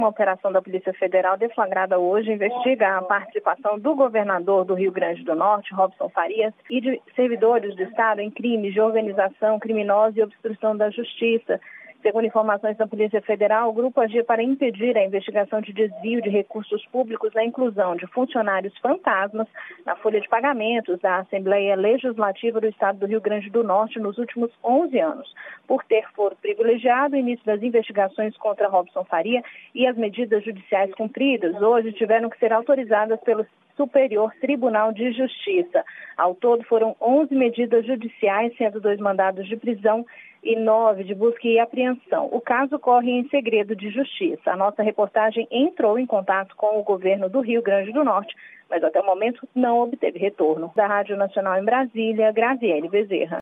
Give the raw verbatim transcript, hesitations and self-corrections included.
Uma operação da Polícia Federal deflagrada hoje investiga a participação do governador do Rio Grande do Norte, Robson Farias, e de servidores do Estado em crimes de organização criminosa e obstrução da justiça. Segundo informações da Polícia Federal, o grupo agia para impedir a investigação de desvio de recursos públicos na inclusão de funcionários fantasmas na folha de pagamentos da Assembleia Legislativa do Estado do Rio Grande do Norte nos últimos onze anos. Por ter foro privilegiado, o início das investigações contra Robson Faria e as medidas judiciais cumpridas hoje tiveram que ser autorizadas pelo Superior Tribunal de Justiça. Ao todo, foram onze medidas judiciais, sendo dois mandados de prisão e nove de busca e apreensão. O caso corre em segredo de justiça. A nossa reportagem entrou em contato com o governo do Rio Grande do Norte, mas até o momento não obteve retorno. Da Rádio Nacional em Brasília, Graziele Bezerra.